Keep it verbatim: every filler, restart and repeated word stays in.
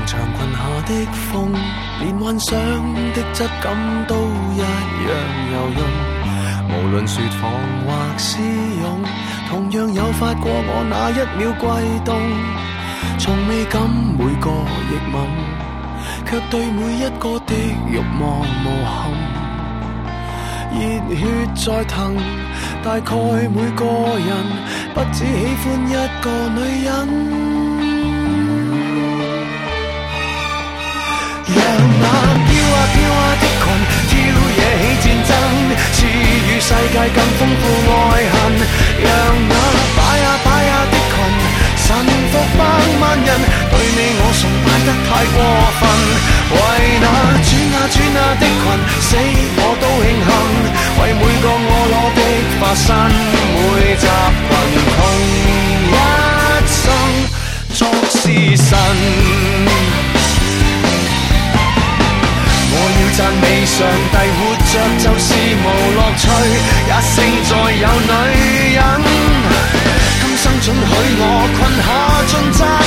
長裙下的風，連幻想的質感都一樣柔潤。無論說謊或私勇，同樣誘發過我那一秒悸動。從未敢每個亦吻，卻對每一個的慾望無憾。熱血在騰，大概每個人不只喜歡一個女人。讓那飄啊飄啊的裙挑惹起戰爭，賜予世界更豐富愛恨。讓那擺啊擺啊的裙臣服百萬人，對你我崇拜得太過分。為那轉啊轉啊的裙死我都慶幸，為每個我攞的化身每集群，窮一生作詩神。我要讚美上帝，活着就是無樂趣，也勝在有女人。今生准許我困下盡責